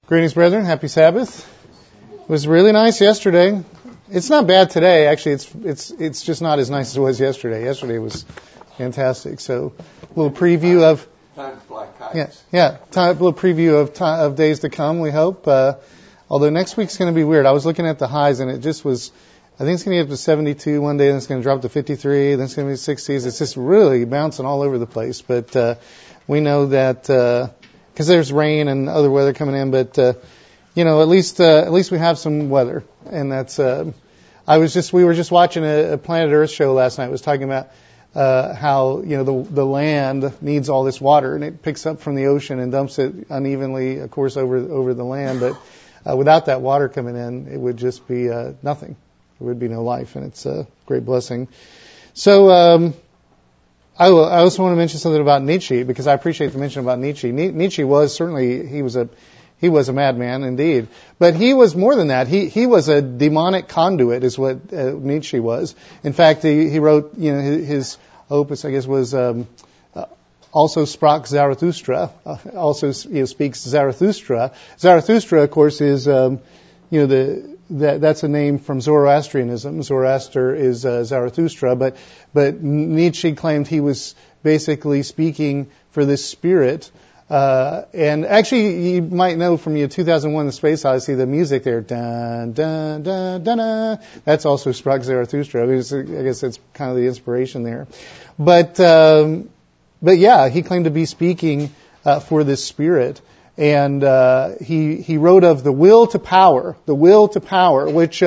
Greetings, brethren. Happy Sabbath. It was really nice yesterday. It's not bad today. Actually, it's just not as nice as it was yesterday. Yesterday was fantastic. So, a little preview of time to fly kites. A little preview of days to come. We hope. Although next week's going to be weird. I was looking at the highs, and it just was. I think it's going to get up to 72 one day, then it's going to drop to 53, then it's going to be 60s. It's just really bouncing all over the place. But we know that because there's rain and other weather coming in, but at least we have some weather, and that's. We were just watching a Planet Earth show last night. It was talking about how the land needs all this water, and it picks up from the ocean and dumps it unevenly, of course, over the land. But without that water coming in, it would just be nothing. There would be no life, and it's a great blessing. So I also want to mention something about Nietzsche, because I appreciate the mention about Nietzsche. Nietzsche was certainly he was a madman indeed, but he was more than that. He was a demonic conduit, is what Nietzsche was. In fact, he wrote his opus, I guess, was also sprach Zarathustra. Also speaks Zarathustra. Zarathustra, of course, is that's a name from Zoroastrianism. Zoroaster is Zarathustra, but Nietzsche claimed he was basically speaking for this spirit. And actually, you might know from 2001: The Space Odyssey, the music there, dun dun dun dun dun. That's also sprach Zarathustra. I guess that's kind of the inspiration there. But yeah, he claimed to be speaking for this spirit. And he wrote of the will to power, which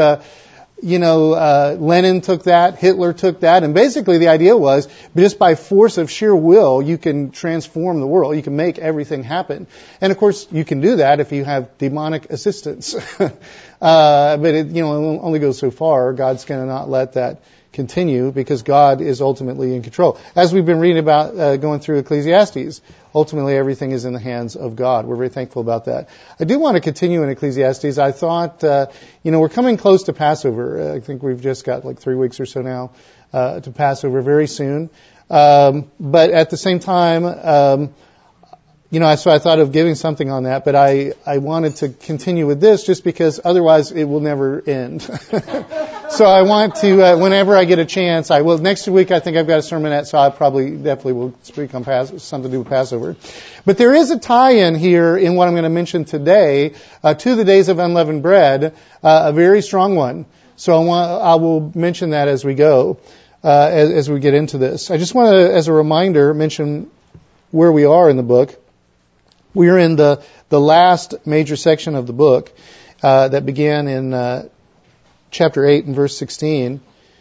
Lenin took that, Hitler took that, and basically the idea was just by force of sheer will you can transform the world, you can make everything happen. And of course you can do that if you have demonic assistance. But it only goes so far. God's going to not let that continue, because God is ultimately in control. As we've been reading about going through Ecclesiastes, ultimately everything is in the hands of God. We're very thankful about that. I do want to continue in Ecclesiastes. I thought, we're coming close to Passover. I think we've just got like 3 weeks or so now to Passover very soon. But at the same time, so I thought of giving something on that, but I wanted to continue with this just because otherwise it will never end. So I want to, whenever I get a chance, I will. Next week I think I've got a sermonette, so I definitely will speak on something to do with Passover. But there is a tie-in here in what I'm going to mention today to the days of unleavened bread, a very strong one. So I will mention that as we go, as we get into this. I just want to, as a reminder, mention where we are in the book. We are in the last major section of the book that began in chapter 8 and verse 16,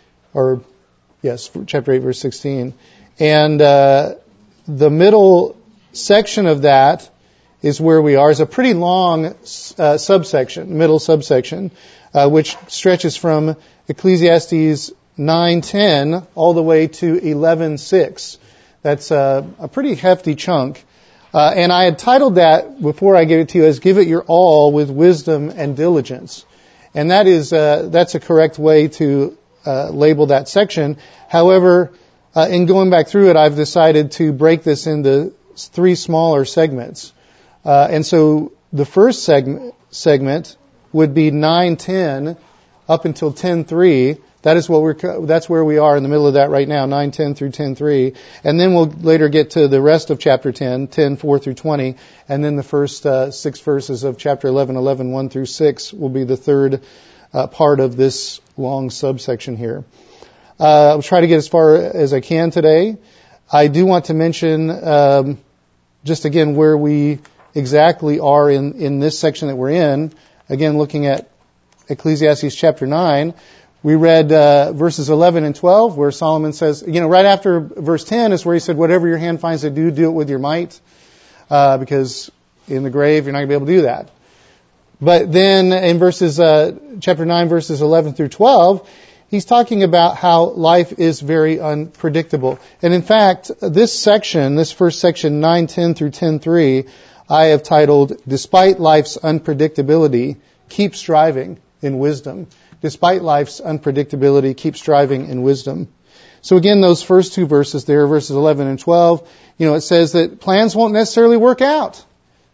chapter 8 verse 16. And the middle section of that is where we are. It's a pretty long middle subsection, which stretches from Ecclesiastes 9:10 all the way to 11:6. That's a pretty hefty chunk. And I had titled that, before I gave it to you, as "Give It Your All with Wisdom and Diligence." And that's a correct way to label that section. However, in going back through it, I've decided to break this into 3 smaller segments. And so the first segment would be 9:10 up until 10:3. That's where we are in the middle of that right now, 9:10 through 10:3. And then we'll later get to the rest of chapter 10:4 through 20. And then the first 6 verses of chapter 11, 1 through 6 will be the third part of this long subsection here. I'll try to get as far as I can today. I do want to mention just again where we exactly are in this section that we're in. Again, looking at Ecclesiastes chapter 9. We read verses 11 and 12 where Solomon says, right after verse 10 is where he said, whatever your hand finds to do it with your might, because in the grave you're not going to be able to do that. But then in chapter 9, verses 11 through 12, he's talking about how life is very unpredictable. And in fact, this first section, 9:10 through 10:3, I have titled, Despite Life's Unpredictability, Keep Striving in Wisdom. Despite life's unpredictability, keep striving in wisdom. So again, those first 2 verses there, verses 11 and 12, it says that plans won't necessarily work out.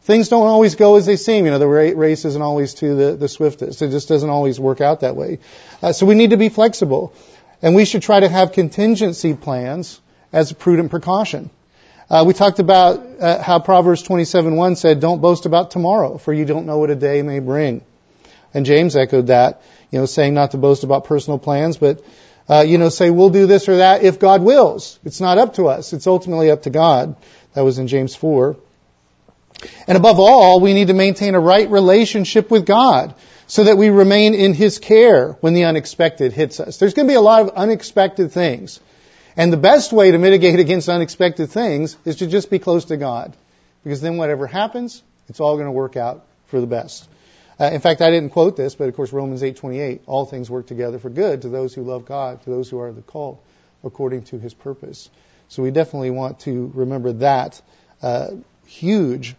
things don't always go as they seem. The race isn't always to the swiftest. It just doesn't always work out that way. So we need to be flexible. And we should try to have contingency plans as a prudent precaution. We talked about how Proverbs 27:1 said, don't boast about tomorrow, for you don't know what a day may bring. And James echoed that, saying not to boast about personal plans, but, say we'll do this or that if God wills. It's not up to us. It's ultimately up to God. That was in James 4. And above all, we need to maintain a right relationship with God so that we remain in His care when the unexpected hits us. There's going to be a lot of unexpected things. And the best way to mitigate against unexpected things is to just be close to God. Because then whatever happens, it's all going to work out for the best. In fact, I didn't quote this, but of course Romans 8:28, all things work together for good to those who love God, to those who are the called according to His purpose. So we definitely want to remember that huge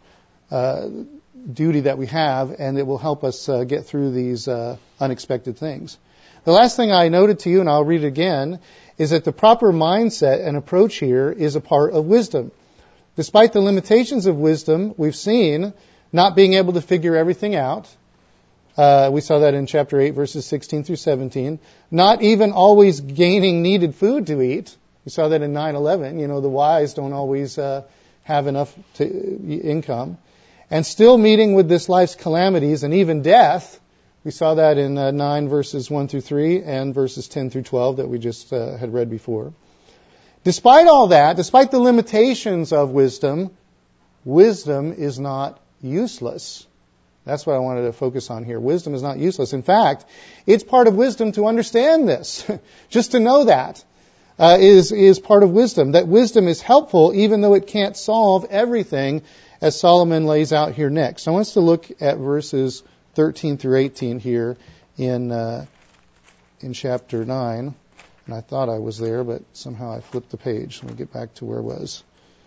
duty that we have, and it will help us get through these unexpected things. The last thing I noted to you, and I'll read it again, is that the proper mindset and approach here is a part of wisdom. Despite the limitations of wisdom, we've seen not being able to figure everything out. We saw that in chapter 8, verses 16 through 17. Not even always gaining needed food to eat. We saw that in 9/11. The wise don't always have enough income. And still meeting with this life's calamities and even death. We saw that in 9 verses 1 through 3 and verses 10 through 12 that we just had read before. Despite all that, despite the limitations of wisdom, wisdom is not useless. That's what I wanted to focus on here. Wisdom is not useless. In fact, it's part of wisdom to understand this. Just to know that is part of wisdom. That wisdom is helpful even though it can't solve everything, as Solomon lays out here next. I want us to look at verses 13 through 18 here in chapter 9. And I thought I was there, but somehow I flipped the page. Let me get back to where I was.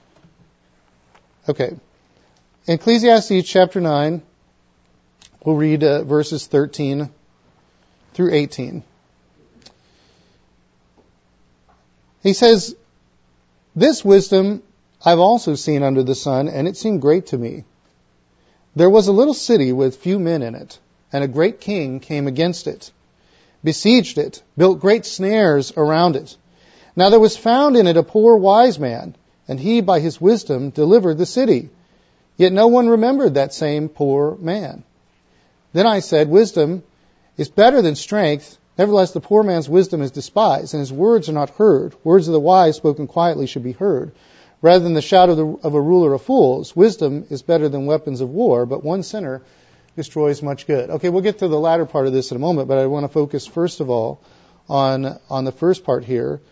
Okay. In Ecclesiastes chapter 9, we'll read verses 13 through 18. He says, "This wisdom I've also seen under the sun, and it seemed great to me. There was a little city with few men in it, and a great king came against it, besieged it, built great snares around it. Now there was found in it a poor wise man, and he by his wisdom delivered the city. Yet no one remembered that same poor man. Then I said, wisdom is better than strength. Nevertheless, the poor man's wisdom is despised, and his words are not heard. Words of the wise spoken quietly should be heard. Rather than the shout of a ruler of fools, wisdom is better than weapons of war, but one sinner destroys much good." Okay, we'll get to the latter part of this in a moment, but I want to focus first of all on the first part here.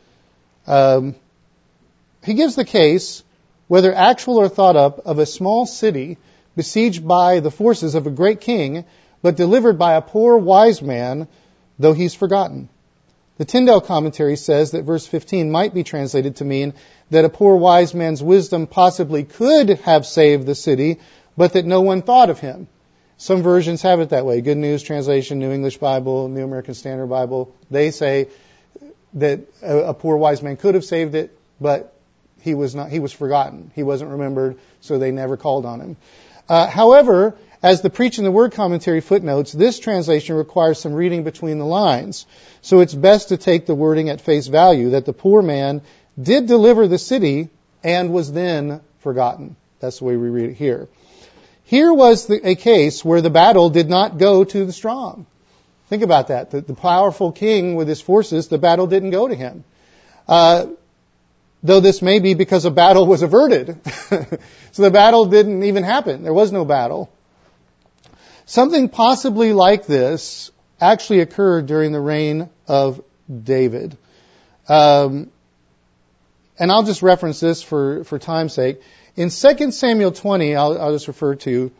He gives the case, whether actual or thought up, of a small city besieged by the forces of a great king, but delivered by a poor wise man, though he's forgotten. The Tyndale commentary says that verse 15 might be translated to mean that a poor wise man's wisdom possibly could have saved the city, but that no one thought of him. Some versions have it that way. Good News Translation, New English Bible, New American Standard Bible, they say that a poor wise man could have saved it, but he was forgotten. He wasn't remembered, so they never called on him. However, as the Preaching the Word commentary footnotes, this translation requires some reading between the lines. So it's best to take the wording at face value, that the poor man did deliver the city and was then forgotten. That's the way we read it here. Here was a case where the battle did not go to the strong. Think about that. The powerful king with his forces, the battle didn't go to him. Though this may be because a battle was averted. So the battle didn't even happen. There was no battle. Something possibly like this actually occurred during the reign of David. And I'll just reference this for time's sake. In 2 Samuel 20, I'll just refer to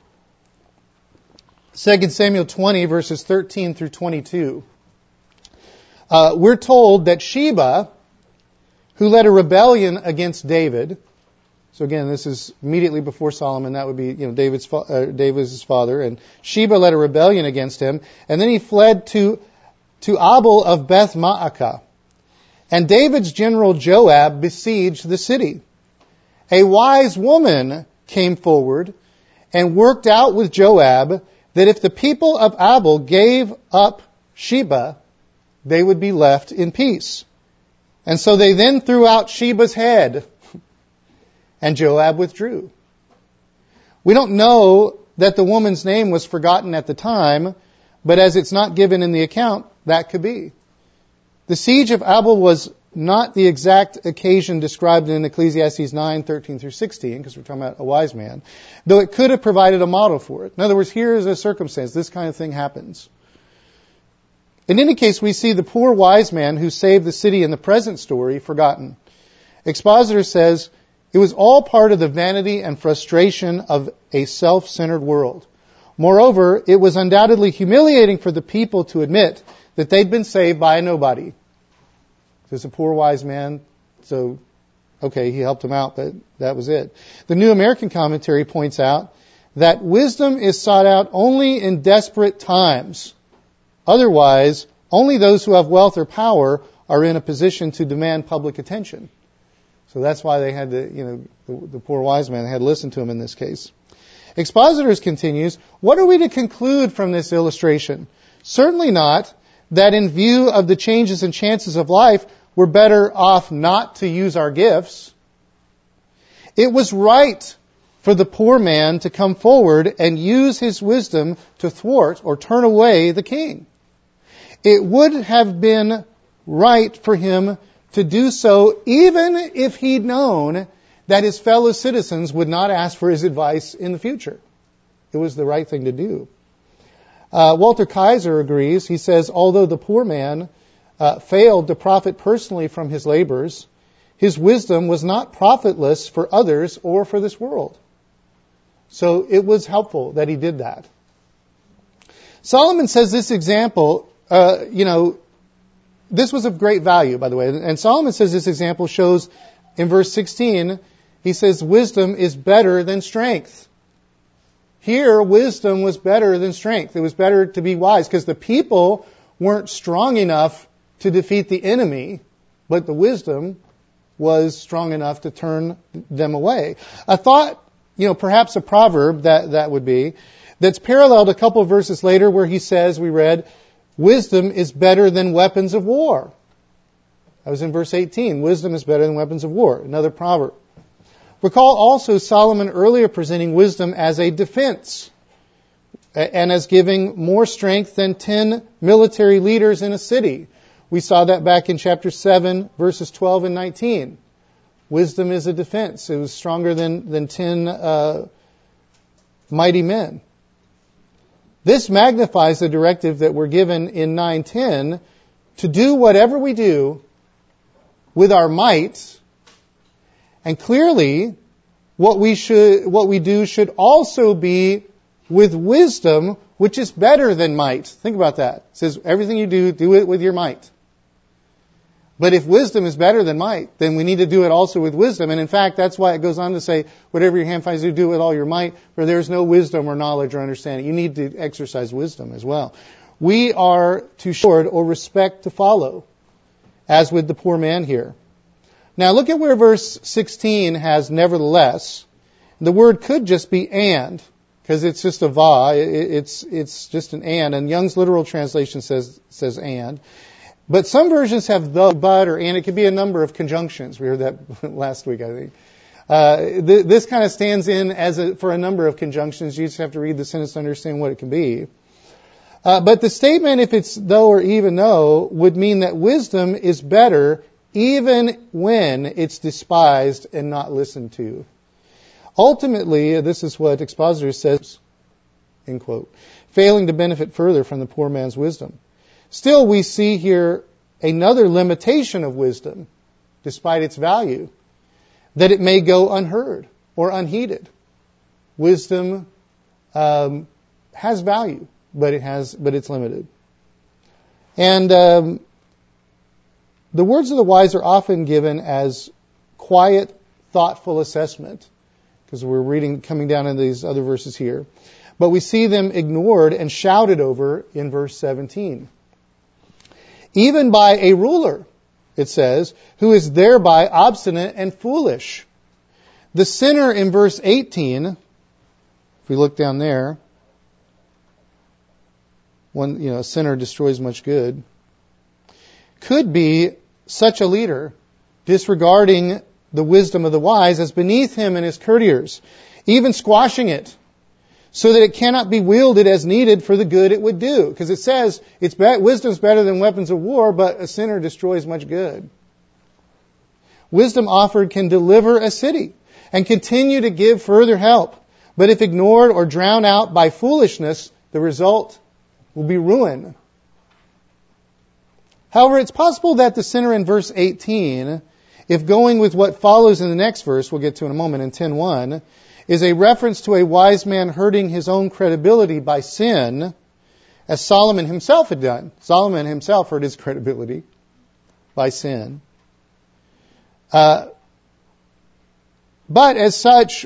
2 Samuel 20, verses 13 through 22. We're told that Sheba, who led a rebellion against David, so again, this is immediately before Solomon. That would be, David's father. And Sheba led a rebellion against him. And then he fled to Abel of Beth Maacah. And David's general Joab besieged the city. A wise woman came forward and worked out with Joab that if the people of Abel gave up Sheba, they would be left in peace. And so they then threw out Sheba's head, and Joab withdrew. We don't know that the woman's name was forgotten at the time, but as it's not given in the account, that could be. The siege of Abel was not the exact occasion described in Ecclesiastes 9:13 through 16, because we're talking about a wise man, though it could have provided a model for it. In other words, here is a circumstance. This kind of thing happens. In any case, we see the poor wise man who saved the city in the present story forgotten. Expositor says, it was all part of the vanity and frustration of a self-centered world. Moreover, it was undoubtedly humiliating for the people to admit that they'd been saved by a nobody. There's a poor wise man, so, okay, he helped him out, but that was it. The New American Commentary points out that wisdom is sought out only in desperate times. Otherwise, only those who have wealth or power are in a position to demand public attention. So that's why they had to, the poor wise man had to listen to him in this case. Expositors continues, what are we to conclude from this illustration? Certainly not that in view of the changes and chances of life, we're better off not to use our gifts. It was right for the poor man to come forward and use his wisdom to thwart or turn away the king. It would have been right for him to do so even if he'd known that his fellow citizens would not ask for his advice in the future. It was the right thing to do. Walter Kaiser agrees. He says, although the poor man failed to profit personally from his labors, his wisdom was not profitless for others or for this world. So it was helpful that he did that. Solomon says this example, this was of great value, by the way. And Solomon says this example shows in verse 16, he says, wisdom is better than strength. Here, wisdom was better than strength. It was better to be wise because the people weren't strong enough to defeat the enemy, but the wisdom was strong enough to turn them away. A thought, perhaps a proverb that would be, that's paralleled a couple of verses later where he says, we read, wisdom is better than weapons of war. That was in verse 18. Wisdom is better than weapons of war. Another proverb. Recall also Solomon earlier presenting wisdom as a defense and as giving more strength than 10 military leaders in a city. We saw that back in chapter 7, verses 12 and 19. Wisdom is a defense. It was stronger than 10 mighty men. This magnifies the directive that we're given in 9:10 to do whatever we do with our might, and clearly what we do should also be with wisdom, which is better than might. Think about that. It says everything you do it with your might. But if wisdom is better than might, then we need to do it also with wisdom. And in fact, that's why it goes on to say, whatever your hand finds to do with all your might, for there's no wisdom or knowledge or understanding. You need to exercise wisdom as well. We are to short or respect to follow, as with the poor man here. Now look at where verse 16 has nevertheless. The word could just be and, because it's just a va. It's just an and Young's literal translation says and. But some versions have the, but, or and. It could be a number of conjunctions. We heard that last week, I think. This kind of stands in for a number of conjunctions. You just have to read the sentence to understand what it can be. But the statement, if it's though or even though, would mean that wisdom is better even when it's despised and not listened to. Ultimately, this is what Expositor says, end quote, failing to benefit further from the poor man's wisdom. Still, we see here another limitation of wisdom, despite its value, that it may go unheard or unheeded. Wisdom has value, but it's limited. And the words of the wise are often given as quiet, thoughtful assessment, because we're coming down in these other verses here. But we see them ignored and shouted over in verse 17. Even by a ruler, it says, who is thereby obstinate and foolish. The sinner in verse 18, If we look down there, a sinner destroys much good. Could be such a leader disregarding the wisdom of the wise as beneath him and his courtiers, even squashing it, so that it cannot be wielded as needed for the good it would do. Because it says wisdom's better than weapons of war, but a sinner destroys much good. Wisdom offered can deliver a city and continue to give further help. But if ignored or drowned out by foolishness, the result will be ruin. However, it's possible that the sinner in verse 18, if going with what follows in the next verse, we'll get to in a moment in 10:1, is a reference to a wise man hurting his own credibility by sin, as Solomon himself had done. Solomon himself hurt his credibility by sin. But as such,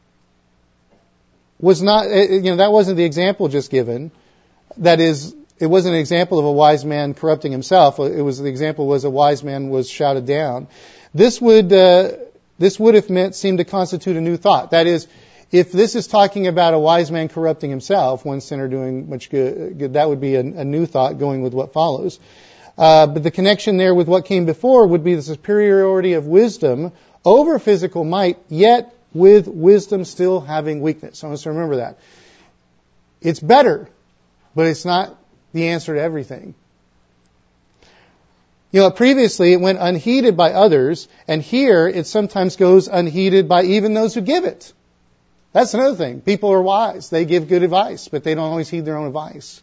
was not, that wasn't the example just given. That is, it wasn't an example of a wise man corrupting himself. The example was a wise man was shouted down. This would have seemed to constitute a new thought. That is, if this is talking about a wise man corrupting himself, one sinner doing much good, that would be a new thought going with what follows. But the connection there with what came before would be the superiority of wisdom over physical might, yet with wisdom still having weakness. So I want us to remember that. It's better, but it's not the answer to everything. Previously it went unheeded by others, and here it sometimes goes unheeded by even those who give it. That's another thing. People are wise. They give good advice, but they don't always heed their own advice.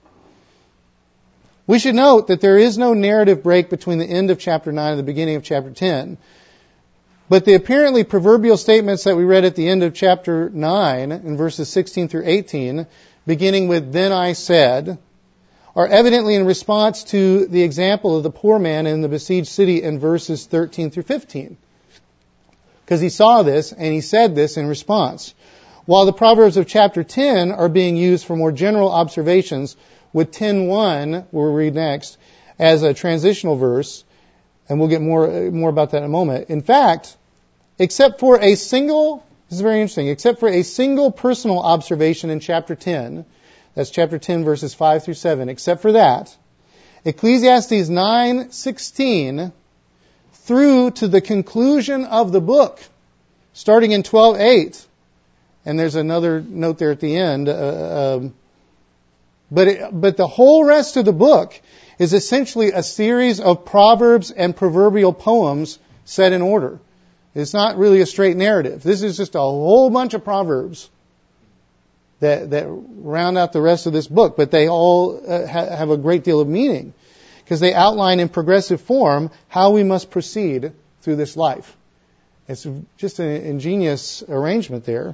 We should note that there is no narrative break between the end of chapter 9 and the beginning of chapter 10. But the apparently proverbial statements that we read at the end of chapter 9, in verses 16 through 18, beginning with, "Then I said," are evidently in response to the example of the poor man in the besieged city in verses 13 through 15. Because he saw this and he said this in response. While the Proverbs of chapter 10 are being used for more general observations, with 10:1, we'll read next, as a transitional verse, and we'll get more about that in a moment. In fact, except for a single personal observation in chapter 10, that's chapter 10 verses 5 through 7, except for that, Ecclesiastes 9:16 through to the conclusion of the book, starting in 12:8, and there's another note there at the end, but the whole rest of the book is essentially a series of proverbs and proverbial poems set in order. It's not really a straight narrative. This is just a whole bunch of proverbs that round out the rest of this book, but they all have a great deal of meaning because they outline in progressive form how we must proceed through this life. It's just an ingenious arrangement there.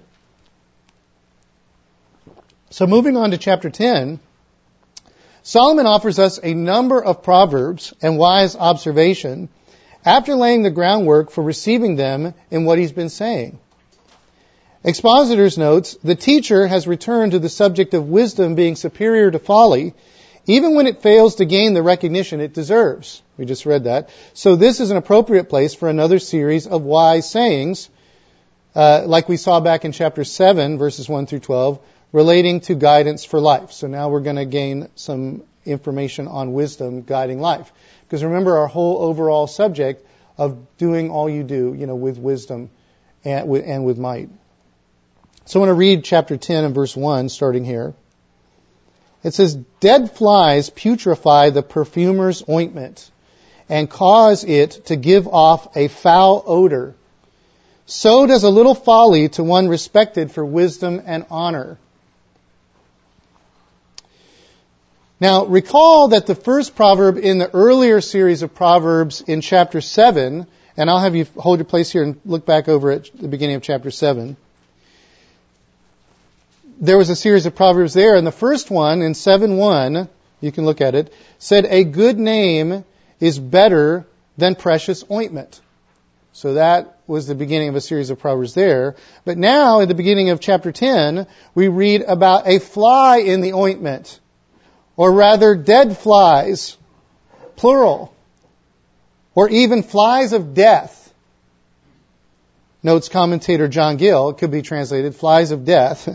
So moving on to chapter 10, Solomon offers us a number of proverbs and wise observation after laying the groundwork for receiving them in what he's been saying. Expositors notes, the teacher has returned to the subject of wisdom being superior to folly, even when it fails to gain the recognition it deserves. We just read that. So this is an appropriate place for another series of wise sayings, like we saw back in chapter 7, verses 1 through 12, relating to guidance for life. So now we're going to gain some information on wisdom guiding life. Because remember our whole overall subject of doing all you do, with wisdom and with might. So I want to read chapter 10 and verse 1, starting here. It says, "Dead flies putrefy the perfumer's ointment and cause it to give off a foul odor. So does a little folly to one respected for wisdom and honor." Now, recall that the first proverb in the earlier series of Proverbs in chapter 7, and I'll have you hold your place here and look back over at the beginning of chapter 7. There was a series of Proverbs there, and the first one in 7:1, you can look at it, said, "A good name is better than precious ointment." So that was the beginning of a series of Proverbs there. But now, at the beginning of chapter 10, we read about a fly in the ointment. Or rather, dead flies, plural, or even flies of death. Notes commentator John Gill, it could be translated, flies of death,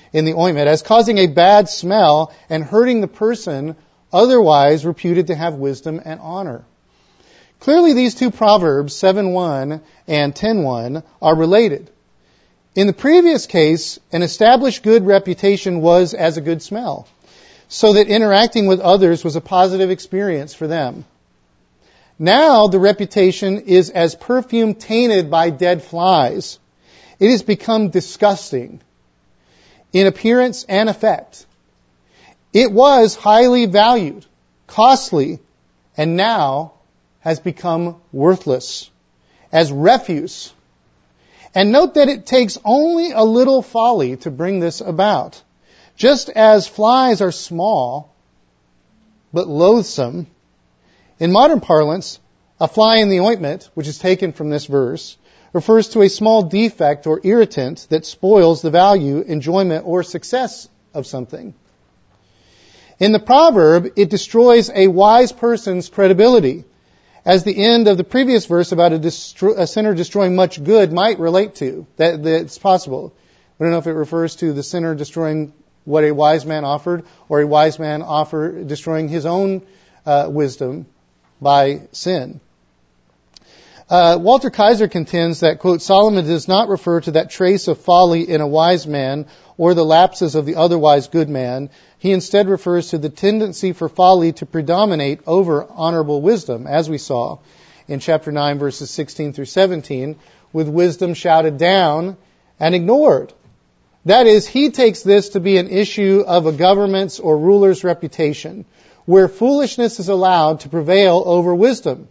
in the ointment, as causing a bad smell and hurting the person otherwise reputed to have wisdom and honor. Clearly, these two proverbs, 7:1 and 10:1, are related. In the previous case, an established good reputation was as a good smell, so that interacting with others was a positive experience for them. Now the reputation is as perfume tainted by dead flies. It has become disgusting in appearance and effect. It was highly valued, costly, and now has become worthless as refuse. And note that it takes only a little folly to bring this about. Just as flies are small but loathsome, in modern parlance, a fly in the ointment, which is taken from this verse, refers to a small defect or irritant that spoils the value, enjoyment, or success of something. In the proverb, it destroys a wise person's credibility, as the end of the previous verse about a sinner destroying much good might relate to. That's possible. We don't know if it refers to the sinner destroying what a wise man offered, or a wise man destroying his own wisdom by sin. Walter Kaiser contends that, quote, Solomon does not refer to that trace of folly in a wise man or the lapses of the otherwise good man. He instead refers to the tendency for folly to predominate over honorable wisdom, as we saw in chapter 9, verses 16 through 17, with wisdom shouted down and ignored. That is, he takes this to be an issue of a government's or ruler's reputation, where foolishness is allowed to prevail over wisdom.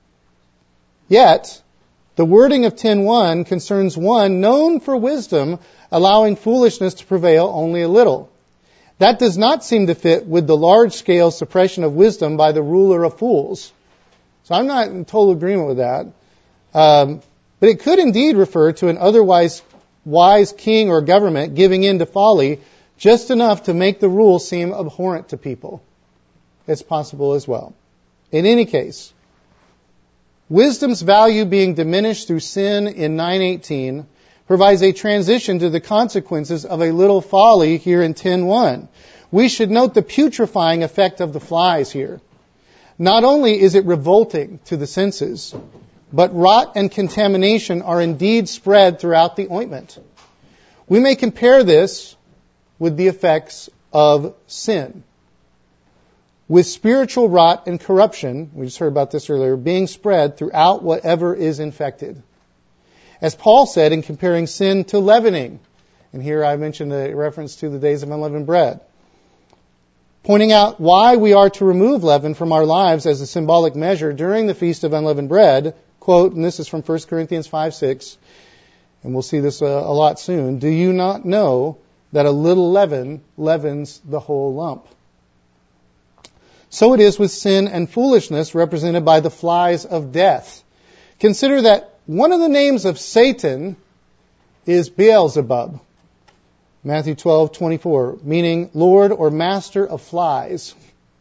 Yet, the wording of 10:1 concerns one known for wisdom, allowing foolishness to prevail only a little. That does not seem to fit with the large-scale suppression of wisdom by the ruler of fools. So I'm not in total agreement with that. But it could indeed refer to an otherwise wise king or government giving in to folly just enough to make the rule seem abhorrent to people. It's possible as well. In any case, wisdom's value being diminished through sin in 9:18 provides a transition to the consequences of a little folly here in 10:1. We should note the putrefying effect of the flies here. Not only is it revolting to the senses, but rot and contamination are indeed spread throughout the ointment. We may compare this with the effects of sin, with spiritual rot and corruption, we just heard about this earlier, being spread throughout whatever is infected. As Paul said in comparing sin to leavening, and here I mentioned a reference to the days of unleavened bread, pointing out why we are to remove leaven from our lives as a symbolic measure during the Feast of Unleavened Bread, quote, and this is from 1 Corinthians 5:6, and we'll see this a lot soon, do you not know that a little leaven leavens the whole lump? So it is with sin and foolishness represented by the flies of death. Consider that one of the names of Satan is Beelzebub. Matthew 12:24, meaning Lord or Master of Flies.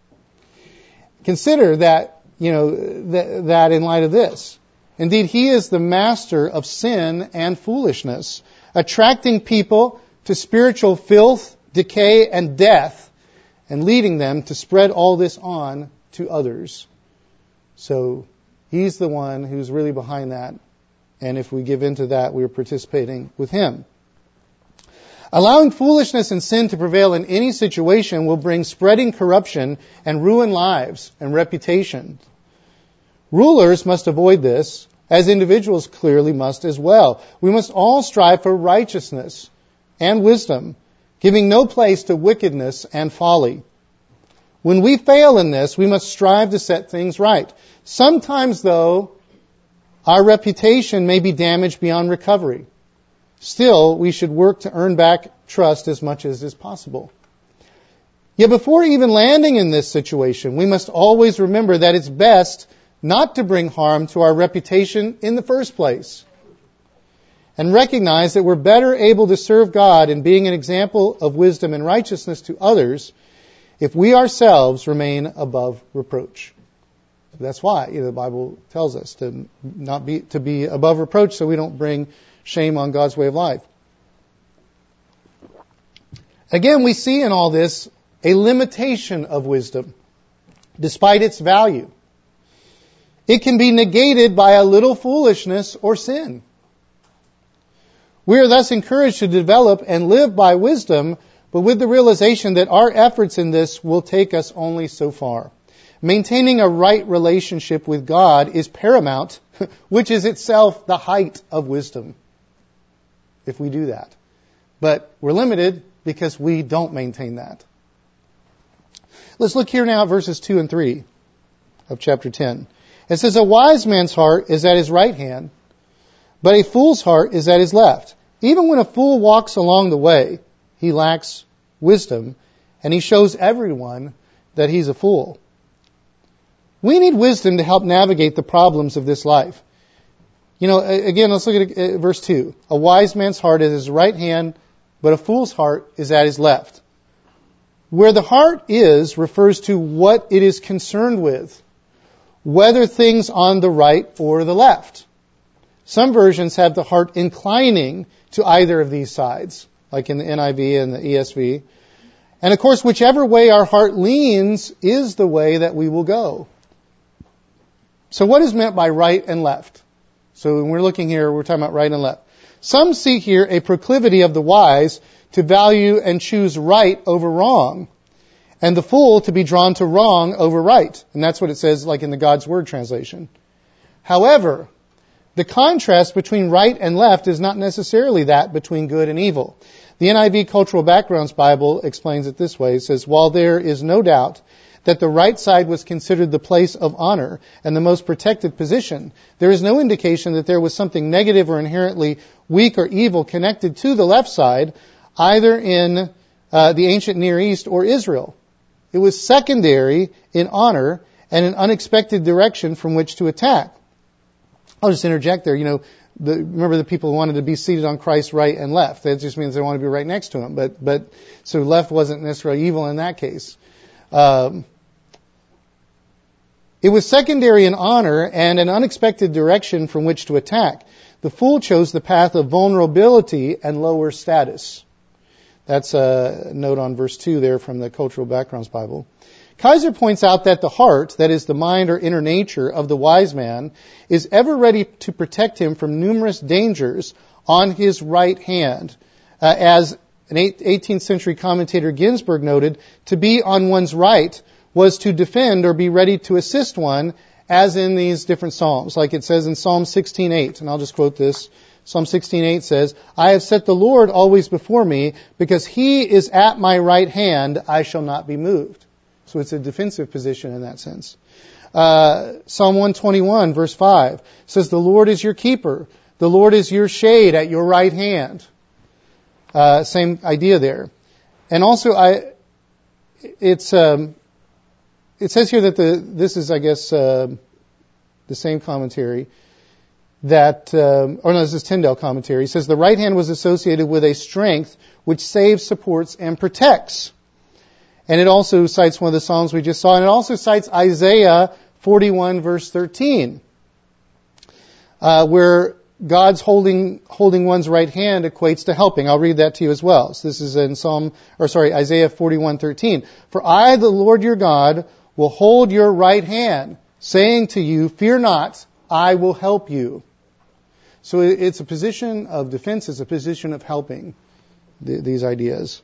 Consider that, that in light of this. Indeed, he is the master of sin and foolishness, attracting people to spiritual filth, decay, and death, and leading them to spread all this on to others. So he's the one who's really behind that. And if we give in to that, we're participating with him. Allowing foolishness and sin to prevail in any situation will bring spreading corruption and ruin lives and reputation. Rulers must avoid this, as individuals clearly must as well. We must all strive for righteousness and wisdom, giving no place to wickedness and folly. When we fail in this, we must strive to set things right. Sometimes, though, our reputation may be damaged beyond recovery. Still, we should work to earn back trust as much as is possible. Yet before even landing in this situation, we must always remember that it's best not to bring harm to our reputation in the first place, and recognize that we're better able to serve God in being an example of wisdom and righteousness to others if we ourselves remain above reproach. That's why the Bible tells us to be above reproach, so we don't bring shame on God's way of life. Again, we see in all this a limitation of wisdom, despite its value. It can be negated by a little foolishness or sin. We are thus encouraged to develop and live by wisdom, but with the realization that our efforts in this will take us only so far. Maintaining a right relationship with God is paramount, which is itself the height of wisdom, if we do that. But we're limited because we don't maintain that. Let's look here now at verses 2 and 3 of chapter 10. It says, a wise man's heart is at his right hand, but a fool's heart is at his left. Even when a fool walks along the way, he lacks wisdom, and he shows everyone that he's a fool. We need wisdom to help navigate the problems of this life. Again, let's look at verse 2. A wise man's heart is at his right hand, but a fool's heart is at his left. Where the heart is refers to what it is concerned with, whether things on the right or the left. Some versions have the heart inclining to either of these sides, like in the NIV and the ESV. And of course, whichever way our heart leans is the way that we will go. So what is meant by right and left? So when we're looking here, we're talking about right and left. Some see here a proclivity of the wise to value and choose right over wrong, and the fool to be drawn to wrong over right. And that's what it says like in the God's Word translation. However, the contrast between right and left is not necessarily that between good and evil. The NIV Cultural Backgrounds Bible explains it this way. It says, while there is no doubt that the right side was considered the place of honor and the most protected position, there is no indication that there was something negative or inherently weak or evil connected to the left side, either in the ancient Near East or Israel. It was secondary in honor and an unexpected direction from which to attack. I'll just interject there. Remember the people who wanted to be seated on Christ's right and left. That just means they want to be right next to him. But so left wasn't necessarily evil in that case. It was secondary in honor and an unexpected direction from which to attack. The fool chose the path of vulnerability and lower status. That's a note on verse 2 there from the Cultural Backgrounds Bible. Kaiser points out that the heart, that is the mind or inner nature of the wise man, is ever ready to protect him from numerous dangers on his right hand. As an 18th century commentator Ginsburg noted, to be on one's right was to defend or be ready to assist one, as in these different psalms. Like it says in Psalm 16:8, and I'll just quote this. Psalm 16:8 says, I have set the Lord always before me, because he is at my right hand, I shall not be moved. So it's a defensive position in that sense. Psalm 121, verse 5 says, the Lord is your keeper. The Lord is your shade at your right hand. Same idea there. And also, it says here that this is, I guess, the same commentary that, this is Tyndale commentary. It says the right hand was associated with a strength which saves, supports, and protects. And it also cites one of the Psalms we just saw, and it also cites Isaiah 41 verse 13, where God's holding one's right hand equates to helping. I'll read that to you as well. So this is in Isaiah 41:13. For I, the Lord your God, will hold your right hand, saying to you, fear not, I will help you. So it's a position of defense, it's a position of helping these ideas.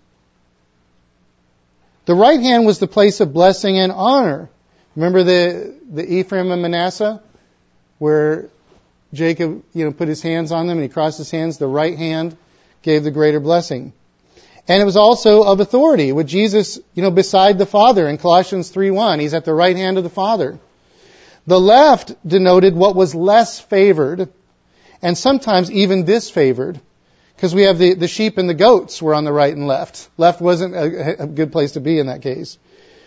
The right hand was the place of blessing and honor. Remember the Ephraim and Manasseh, where Jacob, put his hands on them and he crossed his hands. The right hand gave the greater blessing. And it was also of authority, with Jesus, beside the Father in Colossians 3:1. He's at the right hand of the Father. The left denoted what was less favored, and sometimes even disfavored, because we have the sheep and the goats were on the right and left. Left wasn't a good place to be in that case.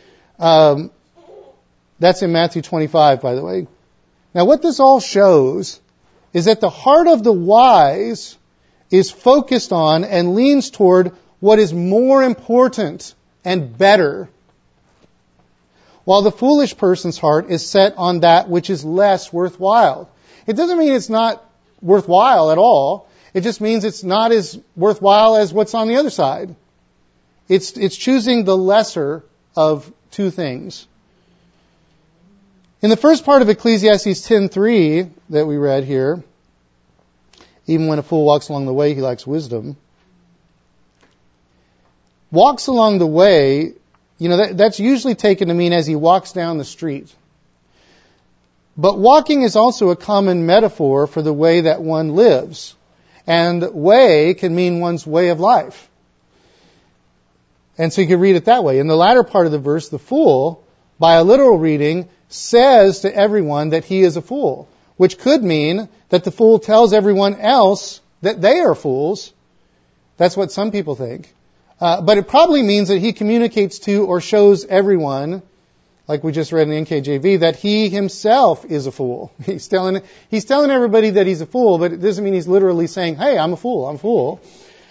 That's in Matthew 25, by the way. Now, what this all shows is that the heart of the wise is focused on and leans toward what is more important and better, while the foolish person's heart is set on that which is less worthwhile. It doesn't mean it's not worthwhile at all. It just means it's not as worthwhile as what's on the other side. It's choosing the lesser of two things. In the first part of Ecclesiastes 10:3 that we read here, even when a fool walks along the way, he lacks wisdom. Walks along the way, that's usually taken to mean as he walks down the street. But walking is also a common metaphor for the way that one lives. And way can mean one's way of life. And so you can read it that way. In the latter part of the verse, the fool, by a literal reading, says to everyone that he is a fool, which could mean that the fool tells everyone else that they are fools. That's what some people think. But it probably means that he communicates to or shows everyone, like we just read in the NKJV, that he himself is a fool. He's telling everybody that he's a fool, but it doesn't mean he's literally saying, hey, I'm a fool.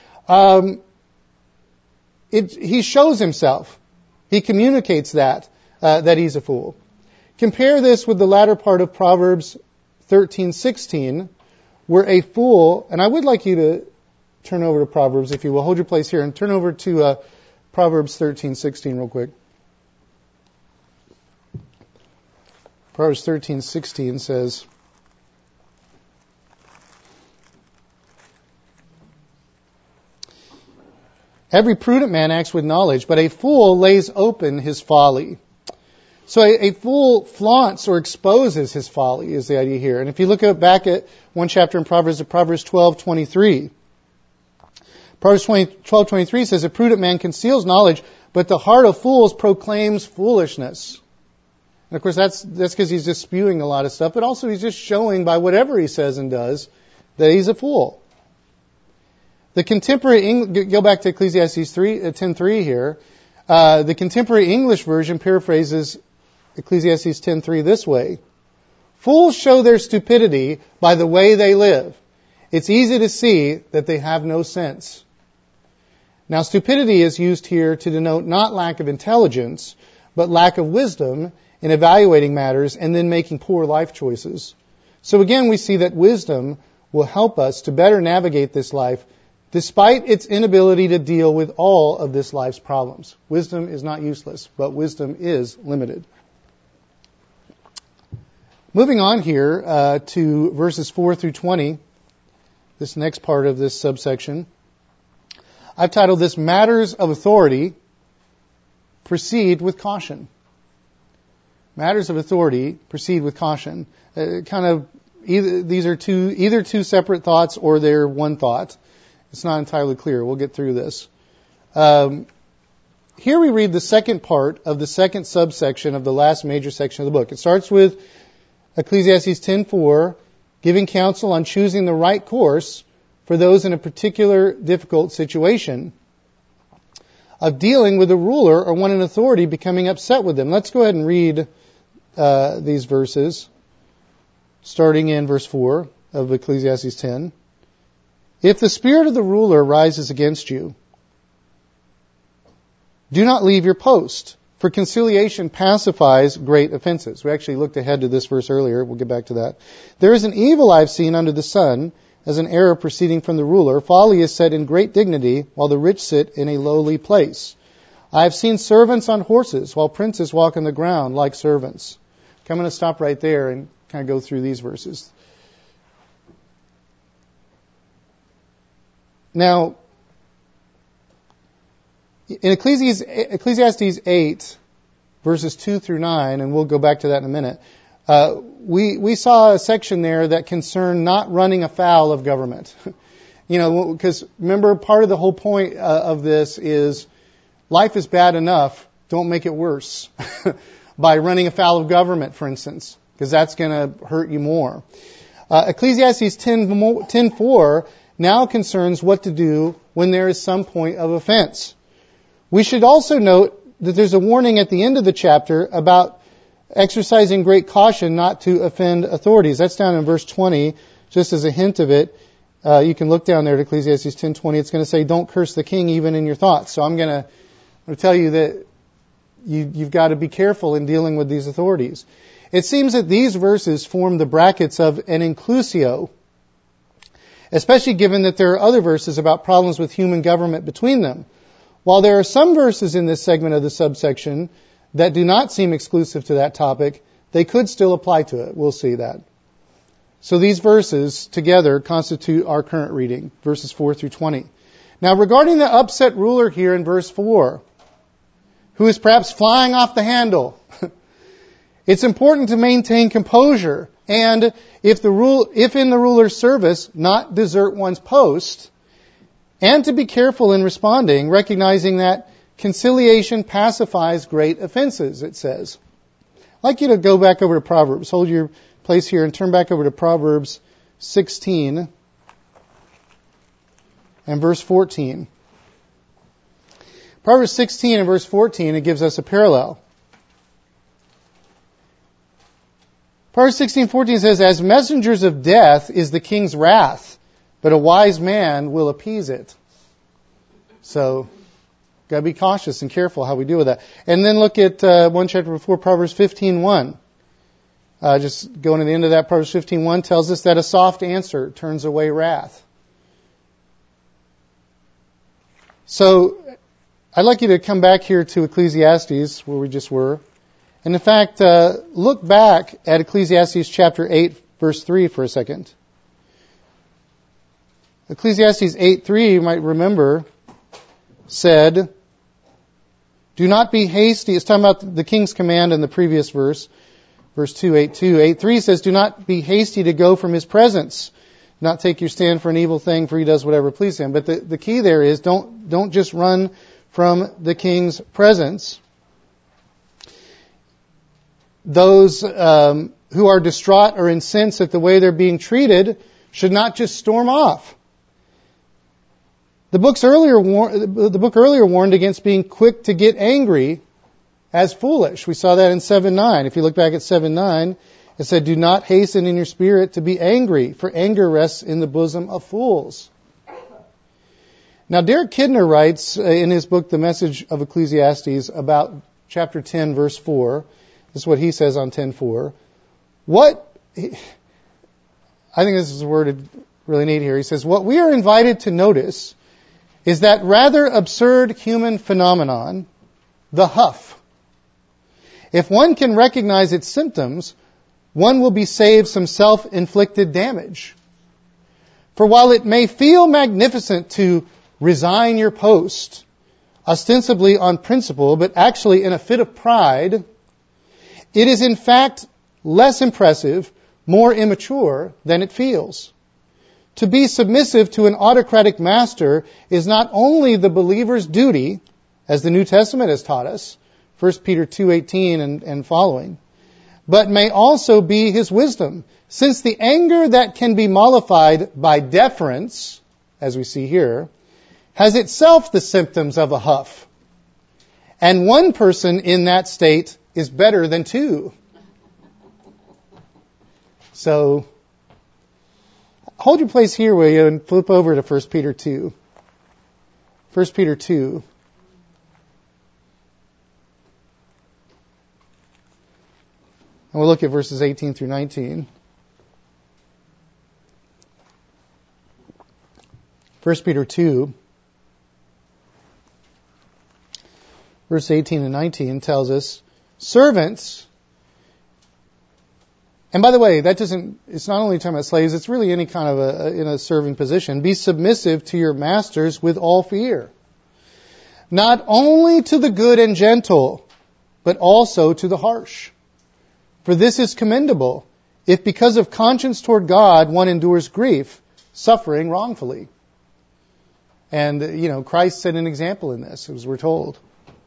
He shows himself. He communicates that he's a fool. Compare this with the latter part of Proverbs 13:16, where a fool, and I would like you to turn over to Proverbs, if you will. Hold your place here and turn over to Proverbs 13:16 real quick. Proverbs 13:16 says, every prudent man acts with knowledge, but a fool lays open his folly. So a fool flaunts or exposes his folly is the idea here. And if you look back at one chapter in Proverbs 12:23, Proverbs 12:23 says, a prudent man conceals knowledge, but the heart of fools proclaims foolishness. And of course, that's because he's just spewing a lot of stuff, but also he's just showing by whatever he says and does that he's a fool. The contemporary, go back to Ecclesiastes 10:3 here. The contemporary English version paraphrases Ecclesiastes 10:3 this way: fools show their stupidity by the way they live. It's easy to see that they have no sense. Now, stupidity is used here to denote not lack of intelligence, but lack of wisdom in evaluating matters and then making poor life choices. So again, we see that wisdom will help us to better navigate this life despite its inability to deal with all of this life's problems. Wisdom is not useless, but wisdom is limited. Moving on here to verses 4 through 20, this next part of this subsection, I've titled this Matters of Authority, Proceed with Caution. Matters of authority, proceed with caution. These are either two separate thoughts or they're one thought. It's not entirely clear. We'll get through this. Here we read the second part of the second subsection of the last major section of the book. It starts with Ecclesiastes 10:4, giving counsel on choosing the right course for those in a particular difficult situation, of dealing with a ruler or one in authority becoming upset with them. Let's go ahead and read these verses, starting in verse 4 of Ecclesiastes 10. If the spirit of the ruler rises against you, do not leave your post, for conciliation pacifies great offenses. We actually looked ahead to this verse earlier. We'll get back to that. There is an evil I've seen under the sun, as an error proceeding from the ruler. Folly is set in great dignity, while the rich sit in a lowly place. I have seen servants on horses, while princes walk on the ground like servants. Okay, I'm going to stop right there and kind of go through these verses. Now, in Ecclesiastes 8, verses 2 through 9, and we'll go back to that in a minute, we saw a section there that concerned not running afoul of government. Because remember, part of the whole point of this is life is bad enough, don't make it worse by running afoul of government, for instance, because that's going to hurt you more. Ecclesiastes 10:4 now concerns what to do when there is some point of offense. We should also note that there's a warning at the end of the chapter about exercising great caution not to offend authorities. That's down in verse 20, just as a hint of it. You can look down there at Ecclesiastes 10:20. It's going to say, don't curse the king even in your thoughts. So I'm going to tell you that you've got to be careful in dealing with these authorities. It seems that these verses form the brackets of an inclusio, especially given that there are other verses about problems with human government between them. While there are some verses in this segment of the subsection that do not seem exclusive to that topic, they could still apply to it. We'll see that. So these verses together constitute our current reading, verses 4 through 20. Now regarding the upset ruler here in verse 4, who is perhaps flying off the handle, it's important to maintain composure and, if in the ruler's service, not desert one's post, and to be careful in responding, recognizing that conciliation pacifies great offenses, it says. I'd like you to go back over to Proverbs. Hold your place here and turn back over to Proverbs 16 and verse 14. Proverbs 16 and verse 14, it gives us a parallel. Proverbs 16:14 says, "As messengers of death is the king's wrath, but a wise man will appease it." So, got to be cautious and careful how we deal with that. And then look at one chapter before, Proverbs 15:1. Just going to the end of that, Proverbs 15:1 tells us that a soft answer turns away wrath. So, I'd like you to come back here to Ecclesiastes, where we just were. And in fact, look back at Ecclesiastes chapter 8, verse 3 for a second. Ecclesiastes 8:3, you might remember, said, "Do not be hasty." It's talking about the king's command in the previous verse, verse 2:8:2. 8:3 says, "Do not be hasty to go from his presence. Do not take your stand for an evil thing, for he does whatever pleases him." But the key there is don't just run from the king's presence. Those who are distraught or incensed at the way they're being treated should not just storm off. The book earlier warned against being quick to get angry as foolish. We saw that in 7:9. If you look back at 7:9, it said, "Do not hasten in your spirit to be angry, for anger rests in the bosom of fools." Now, Derek Kidner writes in his book, The Message of Ecclesiastes, about chapter 10, verse 4. This is what he says on 10:4. I think this is worded really neat here. He says, "What we are invited to notice is that rather absurd human phenomenon, the huff. If one can recognize its symptoms, one will be saved some self-inflicted damage. For while it may feel magnificent to resign your post, ostensibly on principle, but actually in a fit of pride, it is in fact less impressive, more immature than it feels. To be submissive to an autocratic master is not only the believer's duty, as the New Testament has taught us, 1 Peter 2:18 and following, but may also be his wisdom, since the anger that can be mollified by deference, as we see here, has itself the symptoms of a huff. And one person in that state is better than two." So, hold your place here, will you, and flip over to 1 Peter 2. 1 Peter 2. And we'll look at verses 18 through 19. 1 Peter 2, verse 18 and 19 tells us, "Servants," and by the way, it's not only talking about slaves, it's really any kind of in a serving position. "Be submissive to your masters with all fear, not only to the good and gentle, but also to the harsh. For this is commendable, if because of conscience toward God one endures grief, suffering wrongfully." And, Christ set an example in this, as we're told.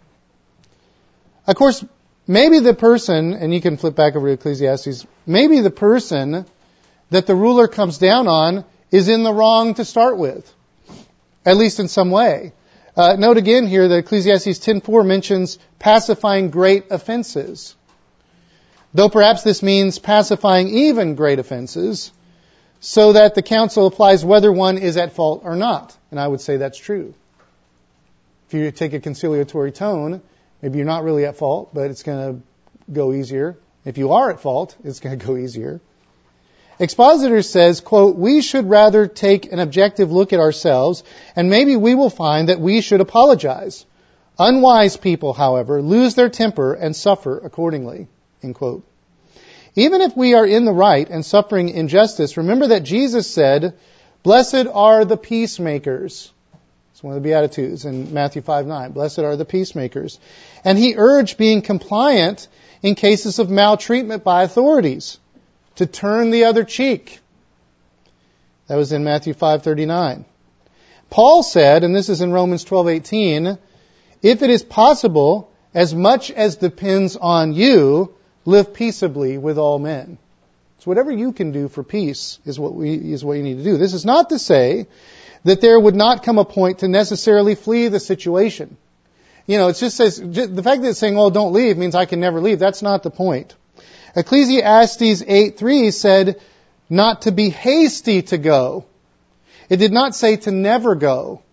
Of course, maybe the person, and you can flip back over to Ecclesiastes, maybe the person that the ruler comes down on is in the wrong to start with, at least in some way. Note again here that Ecclesiastes 10:4 mentions pacifying great offenses. Though perhaps this means pacifying even great offenses, so that the counsel applies whether one is at fault or not. And I would say that's true. If you take a conciliatory tone, maybe you're not really at fault, but it's going to go easier. If you are at fault, it's going to go easier. Expositor says, quote, we should rather take an objective look at ourselves, and maybe we will find that we should apologize. Unwise people, however, lose their temper and suffer accordingly, end quote. Even if we are in the right and suffering injustice, remember that Jesus said, blessed are the peacemakers. It's one of the Beatitudes in Matthew 5:9. Blessed are the peacemakers. And he urged being compliant in cases of maltreatment by authorities, to turn the other cheek. That was in Matthew 5:39. Paul said, and this is in Romans 12:18, if it is possible, as much as depends on you, live peaceably with all men. So whatever you can do for peace is what you need to do. This is not to say that there would not come a point to necessarily flee the situation. You know, it just says, the fact that it's saying, oh, don't leave means I can never leave. That's not the point. Ecclesiastes 8:3 said not to be hasty to go. It did not say to never go.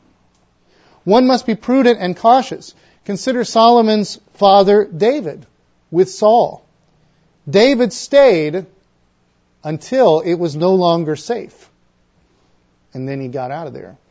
One must be prudent and cautious. Consider Solomon's father David with Saul. David stayed until it was no longer safe. And then he got out of there.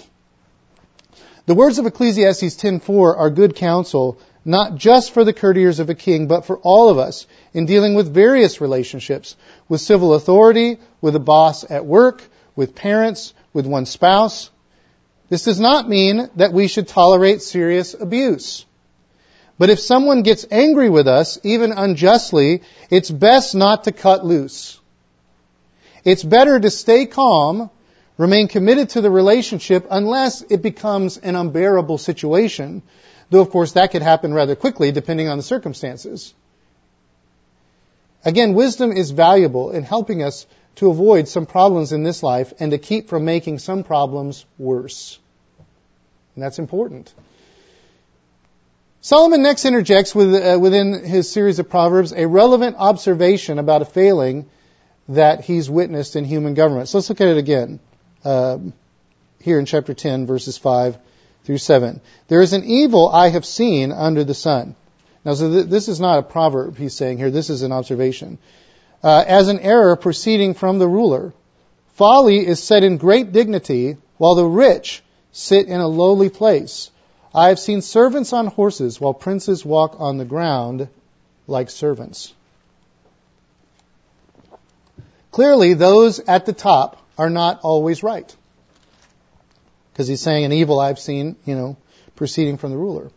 The words of Ecclesiastes 10:4 are good counsel, not just for the courtiers of a king, but for all of us in dealing with various relationships, with civil authority, with a boss at work, with parents, with one's spouse. This does not mean that we should tolerate serious abuse. But if someone gets angry with us, even unjustly, it's best not to cut loose. It's better to stay calm, remain committed to the relationship unless it becomes an unbearable situation. Though, of course, that could happen rather quickly depending on the circumstances. Again, wisdom is valuable in helping us to avoid some problems in this life and to keep from making some problems worse. And that's important. Solomon next interjects within his series of Proverbs a relevant observation about a failing that he's witnessed in human government. So let's look at it again. Here in chapter 10, verses 5 through 7. There is an evil I have seen under the sun. Now, so this is not a proverb he's saying here. This is an observation. As an error proceeding from the ruler. Folly is set in great dignity, while the rich sit in a lowly place. I have seen servants on horses, while princes walk on the ground like servants. Clearly, those at the top are not always right. Because he's saying an evil I've seen, proceeding from the ruler.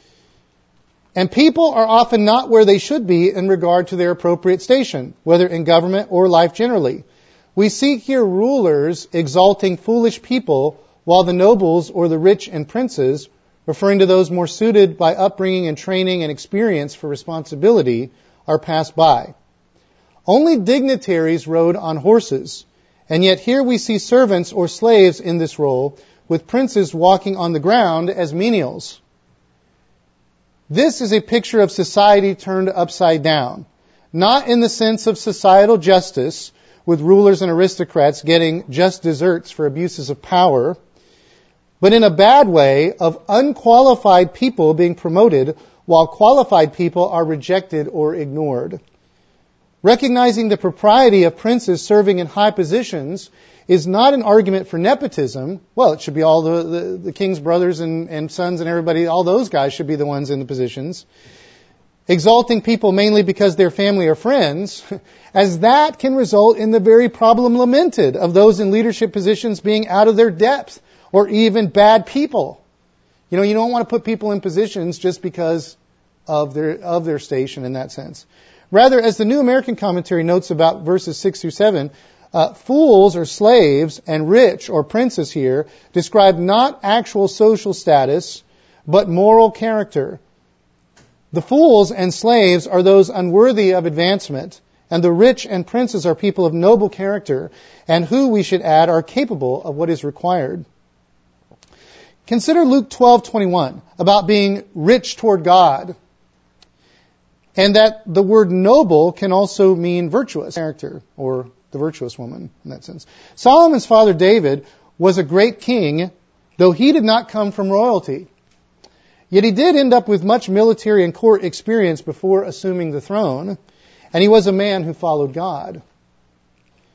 And people are often not where they should be in regard to their appropriate station, whether in government or life generally. We see here rulers exalting foolish people, while the nobles or the rich and princes, referring to those more suited by upbringing and training and experience for responsibility, are passed by. Only dignitaries rode on horses, and yet here we see servants or slaves in this role, with princes walking on the ground as menials. This is a picture of society turned upside down, not in the sense of societal justice, with rulers and aristocrats getting just desserts for abuses of power, but in a bad way of unqualified people being promoted while qualified people are rejected or ignored. Recognizing the propriety of princes serving in high positions is not an argument for nepotism. Well, it should be all the king's brothers and sons and everybody, all those guys should be the ones in the positions. Exalting people mainly because they're family or friends, as that can result in the very problem lamented of those in leadership positions being out of their depth or even bad people. You don't want to put people in positions just because of their station in that sense. Rather, as the New American Commentary notes about verses 6 through 7, fools or slaves and rich or princes here describe not actual social status, but moral character. The fools and slaves are those unworthy of advancement, and the rich and princes are people of noble character, and who, we should add, are capable of what is required. Consider Luke 12:21 about being rich toward God, and that the word noble can also mean virtuous character, or the virtuous woman in that sense. Solomon's father David was a great king, though he did not come from royalty. Yet he did end up with much military and court experience before assuming the throne, and he was a man who followed God.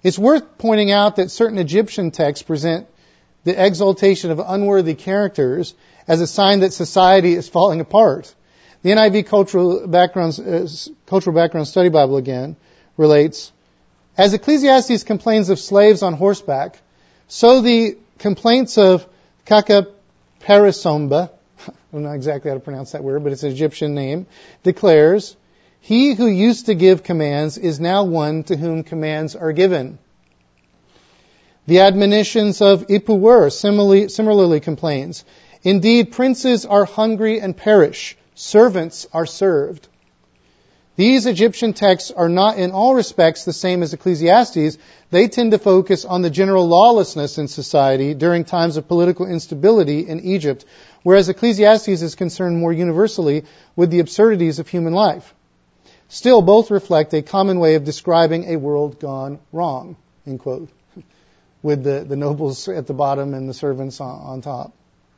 It's worth pointing out that certain Egyptian texts present the exaltation of unworthy characters as a sign that society is falling apart. The NIV Cultural Background Study Bible again relates, as Ecclesiastes complains of slaves on horseback, so the complaints of Kakaperisomba, I don't know exactly how to pronounce that word, but it's an Egyptian name, declares, he who used to give commands is now one to whom commands are given. The admonitions of Ipuwer similarly complains, indeed, princes are hungry and perish, servants are served. These Egyptian texts are not in all respects the same as Ecclesiastes. They tend to focus on the general lawlessness in society during times of political instability in Egypt, whereas Ecclesiastes is concerned more universally with the absurdities of human life. Still, both reflect a common way of describing a world gone wrong, end quote, with the nobles at the bottom and the servants on top.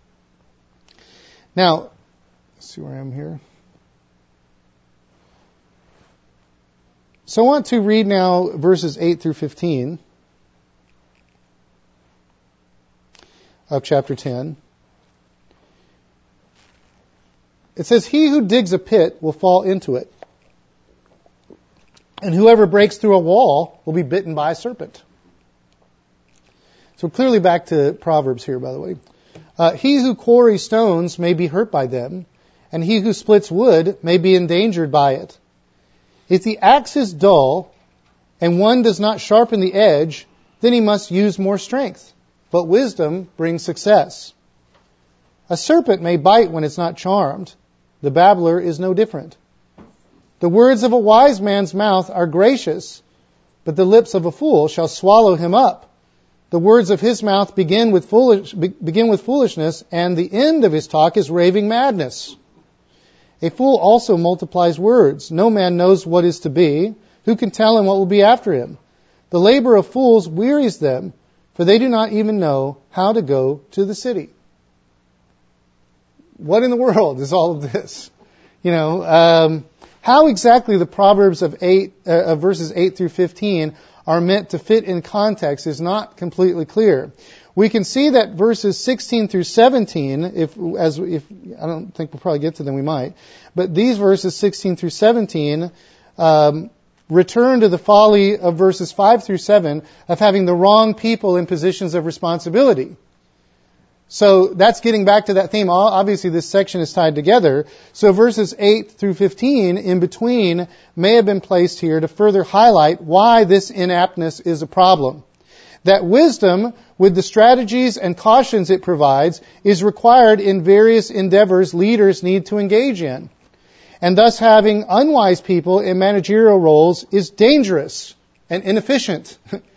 Now, let's see where I am here. So I want to read now verses 8 through 15 of chapter 10. It says, he who digs a pit will fall into it, and whoever breaks through a wall will be bitten by a serpent. So clearly back to Proverbs here, by the way. He who quarries stones may be hurt by them, and he who splits wood may be endangered by it. If the axe is dull, and one does not sharpen the edge, then he must use more strength. But wisdom brings success. A serpent may bite when it's not charmed. The babbler is no different. The words of a wise man's mouth are gracious, but the lips of a fool shall swallow him up. The words of his mouth begin with foolishness, and the end of his talk is raving madness. A fool also multiplies words. No man knows what is to be. Who can tell him what will be after him? The labor of fools wearies them, for they do not even know how to go to the city. What in the world is all of this? How exactly the Proverbs of verses 8 through 15 are meant to fit in context is not completely clear. We can see that verses 16 through 17, if I don't think we'll probably get to them, we might, but these verses 16 through 17 return to the folly of verses 5 through 7 of having the wrong people in positions of responsibility. So that's getting back to that theme. Obviously, this section is tied together. So verses 8 through 15 in between may have been placed here to further highlight why this inaptness is a problem. That wisdom, with the strategies and cautions it provides, is required in various endeavors leaders need to engage in. And thus having unwise people in managerial roles is dangerous and inefficient.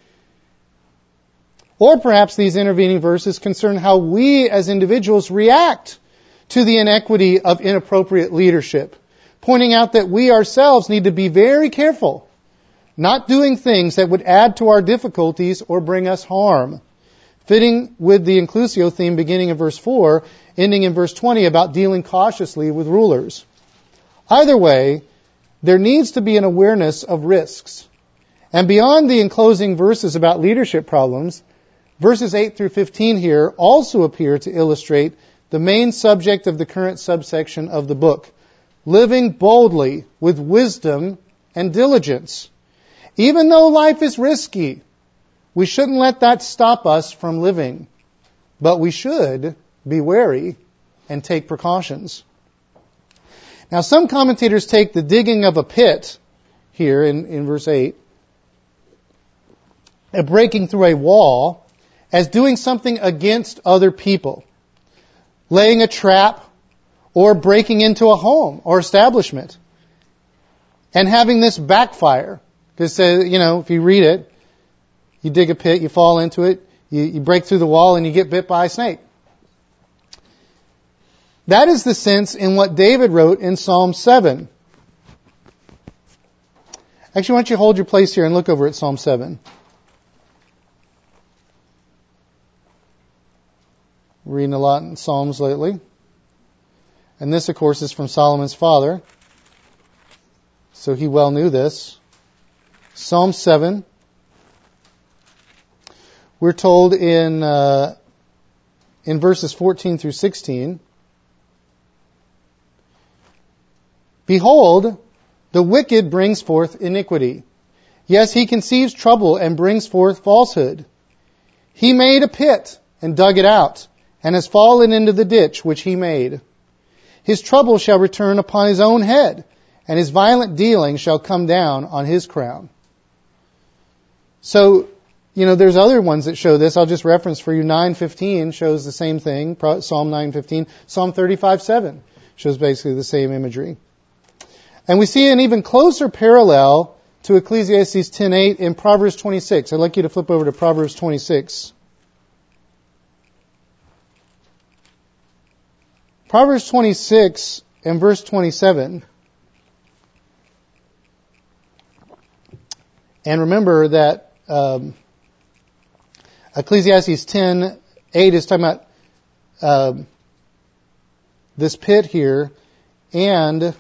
Or perhaps these intervening verses concern how we as individuals react to the inequity of inappropriate leadership, pointing out that we ourselves need to be very careful, not doing things that would add to our difficulties or bring us harm. Fitting with the inclusio theme beginning in verse 4, ending in verse 20 about dealing cautiously with rulers. Either way, there needs to be an awareness of risks. And beyond the enclosing verses about leadership problems, verses 8 through 15 here also appear to illustrate the main subject of the current subsection of the book, living boldly with wisdom and diligence. Even though life is risky, we shouldn't let that stop us from living. But we should be wary and take precautions. Now, some commentators take the digging of a pit here in verse 8, and breaking through a wall, as doing something against other people, laying a trap or breaking into a home or establishment, and having this backfire. Because, if you read it, you dig a pit, you fall into it, you break through the wall, and you get bit by a snake. That is the sense in what David wrote in Psalm 7. Actually, why don't you hold your place here and look over at Psalm 7. We're reading a lot in Psalms lately. And this, of course, is from Solomon's father. So he well knew this. Psalm 7. we're told in verses 14 through 16, "Behold, the wicked brings forth iniquity. Yes, he conceives trouble and brings forth falsehood. He made a pit and dug it out, and has fallen into the ditch which he made. His trouble shall return upon his own head, and his violent dealing shall come down on his crown." So, there's other ones that show this. I'll just reference for you. 9:15 shows the same thing. Psalm 9:15. Psalm 35:7 shows basically the same imagery. And we see an even closer parallel to Ecclesiastes 10:8 in Proverbs 26. I'd like you to flip over to Proverbs 26. Proverbs 26 and verse 27. And remember that Ecclesiastes 10:8 is talking about this pit here, and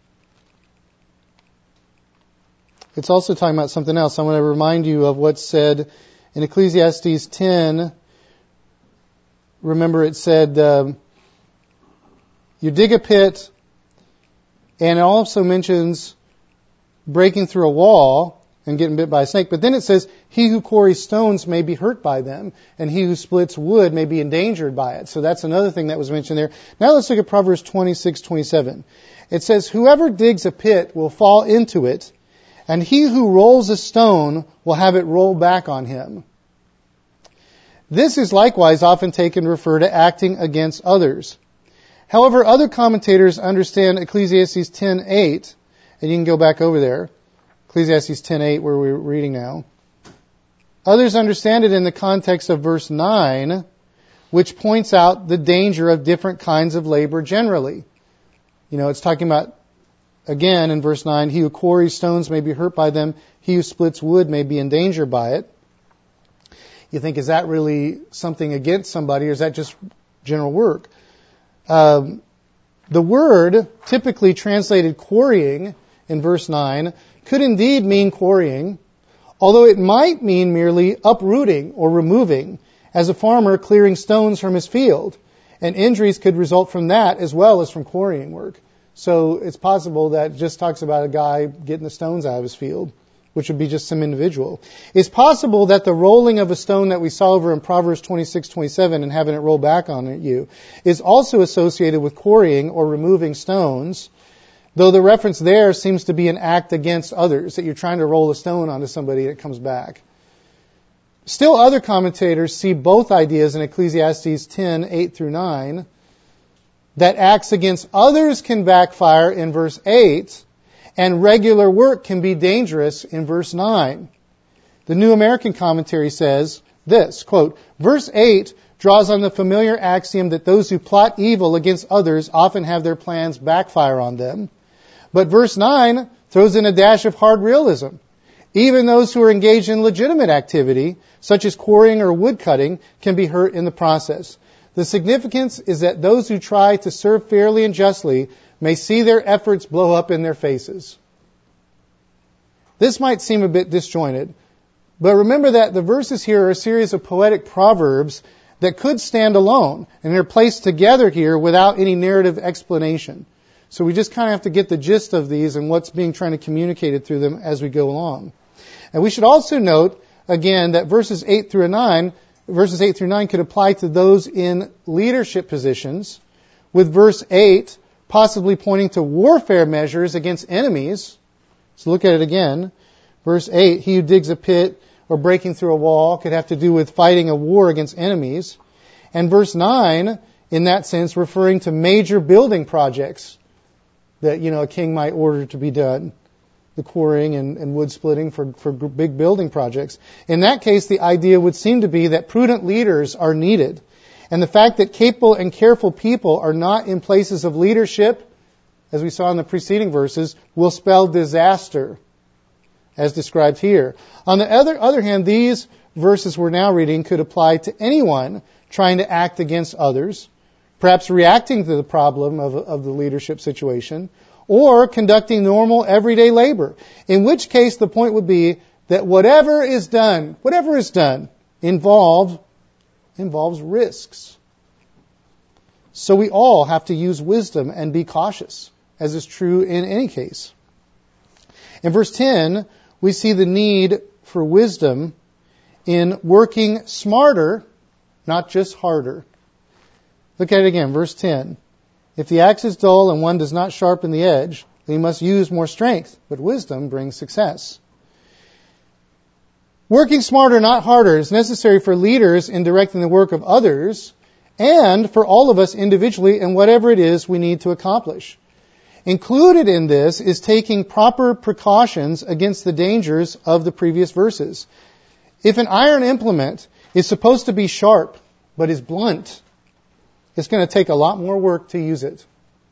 it's also talking about something else. I want to remind you of what's said in Ecclesiastes 10. Remember, it said, you dig a pit, and it also mentions breaking through a wall and getting bit by a snake. But then it says, he who quarries stones may be hurt by them, and he who splits wood may be endangered by it. So that's another thing that was mentioned there. Now let's look at Proverbs 26:27. It says, "Whoever digs a pit will fall into it, and he who rolls a stone will have it roll back on him." This is likewise often taken to refer to acting against others. However, other commentators understand Ecclesiastes 10:8, and you can go back over there, Ecclesiastes 10:8, where we're reading now. Others understand it in the context of verse 9, which points out the danger of different kinds of labor generally. It's talking about, again, in verse 9, he who quarries stones may be hurt by them, he who splits wood may be in danger by it. You think, is that really something against somebody, or is that just general work? The word, typically translated quarrying in verse 9, could indeed mean quarrying, although it might mean merely uprooting or removing, as a farmer clearing stones from his field. And injuries could result from that as well as from quarrying work. So it's possible that it just talks about a guy getting the stones out of his field, which would be just some individual. It's possible that the rolling of a stone that we saw over in Proverbs 26:27 and having it roll back on you is also associated with quarrying or removing stones, though the reference there seems to be an act against others, that you're trying to roll a stone onto somebody and it comes back. Still, other commentators see both ideas in Ecclesiastes 10:8 through 9, that acts against others can backfire in verse 8, and regular work can be dangerous in verse 9. The New American Commentary says this, quote, "Verse 8 draws on the familiar axiom that those who plot evil against others often have their plans backfire on them. But verse 9 throws in a dash of hard realism. Even those who are engaged in legitimate activity, such as quarrying or wood cutting, can be hurt in the process. The significance is that those who try to serve fairly and justly may see their efforts blow up in their faces." This might seem a bit disjointed, but remember that the verses here are a series of poetic proverbs that could stand alone, and they're placed together here without any narrative explanation. So we just kind of have to get the gist of these and what's being trying to communicated through them as we go along. And we should also note, again, that verses 8 through 9 could apply to those in leadership positions, with verse 8 possibly pointing to warfare measures against enemies. So look at it again. Verse 8, he who digs a pit or breaking through a wall could have to do with fighting a war against enemies. And verse 9, in that sense, referring to major building projects that, a king might order to be done. The quarrying and wood splitting for big building projects. In that case, the idea would seem to be that prudent leaders are needed. And the fact that capable and careful people are not in places of leadership, as we saw in the preceding verses, will spell disaster, as described here. On the other hand, these verses we're now reading could apply to anyone trying to act against others, perhaps reacting to the problem of the leadership situation, or conducting normal everyday labor. In which case, the point would be that whatever is done, involves risks. So we all have to use wisdom and be cautious, as is true in any case. In verse 10, we see the need for wisdom in working smarter, not just harder. Look at it again, verse 10. If the axe is dull and one does not sharpen the edge, then he must use more strength, but wisdom brings success. Working smarter, not harder, is necessary for leaders in directing the work of others and for all of us individually in whatever it is we need to accomplish. Included in this is taking proper precautions against the dangers of the previous verses. If an iron implement is supposed to be sharp but is blunt, it's going to take a lot more work to use it.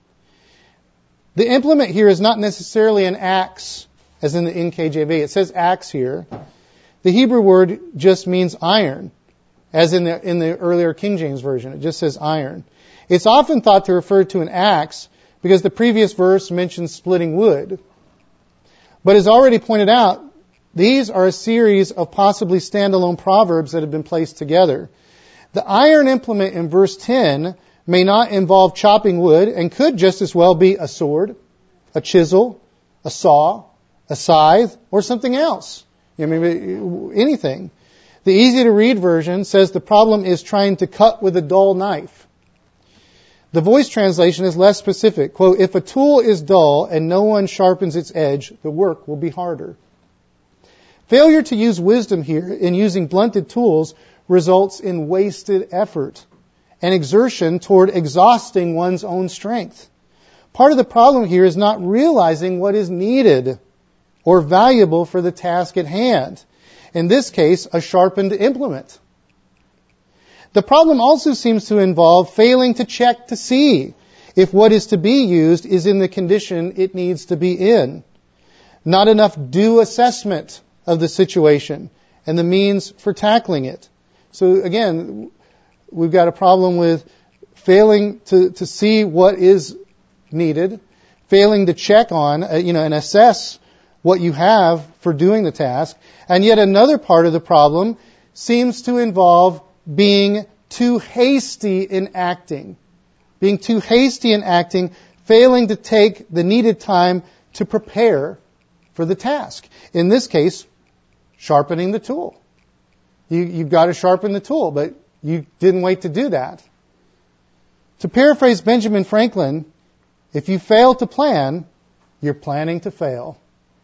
The implement here is not necessarily an axe, as in the NKJV. It says axe here. The Hebrew word just means iron, as in the earlier King James Version. It just says iron. It's often thought to refer to an axe because the previous verse mentions splitting wood. But as already pointed out, these are a series of possibly standalone proverbs that have been placed together. The iron implement in verse 10 may not involve chopping wood and could just as well be a sword, a chisel, a saw, a scythe, or something else. Maybe anything. The easy-to-read version says the problem is trying to cut with a dull knife. The Voice translation is less specific. Quote, if a tool is dull and no one sharpens its edge, the work will be harder. Failure to use wisdom here in using blunted tools results in wasted effort and exertion toward exhausting one's own strength. Part of the problem here is not realizing what is needed or valuable for the task at hand. In this case, a sharpened implement. The problem also seems to involve failing to check to see if what is to be used is in the condition it needs to be in. Not enough due assessment of the situation and the means for tackling it. So again, we've got a problem with failing to see what is needed, failing to check on, and assess what you have for doing the task. And yet another part of the problem seems to involve being too hasty in acting. Being too hasty in acting, failing to take the needed time to prepare for the task. In this case, sharpening the tool. You've got to sharpen the tool, but you didn't wait to do that. To paraphrase Benjamin Franklin, if you fail to plan, you're planning to fail.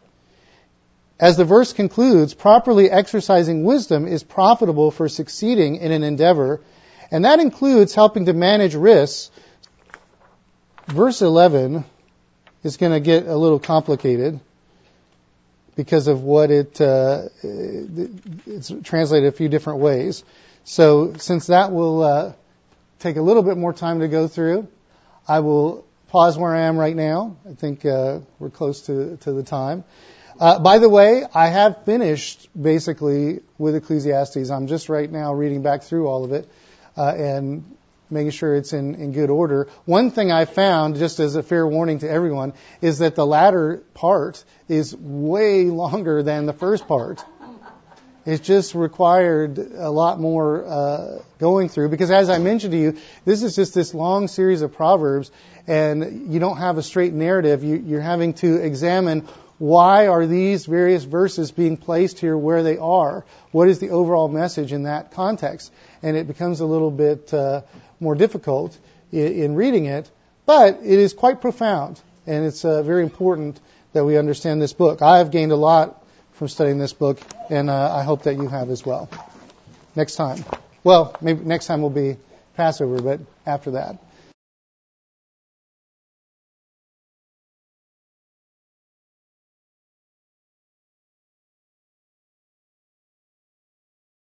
As the verse concludes, properly exercising wisdom is profitable for succeeding in an endeavor, and that includes helping to manage risks. Verse 11 is going to get a little complicated because of what it's translated a few different ways. So since that will take a little bit more time to go through, I will pause where I am right now. I think we're close to the time. By the way, I have finished basically with Ecclesiastes. I'm just right now reading back through all of it and making sure it's in good order. One thing I found, just as a fair warning to everyone, is that the latter part is way longer than the first part. It just required a lot more going through because, as I mentioned to you, this is just this long series of Proverbs, and you don't have a straight narrative. You're having to examine why are these various verses being placed here where they are? What is the overall message in that context? And it becomes a little bit more difficult in reading it, but it is quite profound, and it's very important that we understand this book. I have gained a lot from studying this book, and I hope that you have as well. Next time. Well, maybe next time will be Passover, but after that.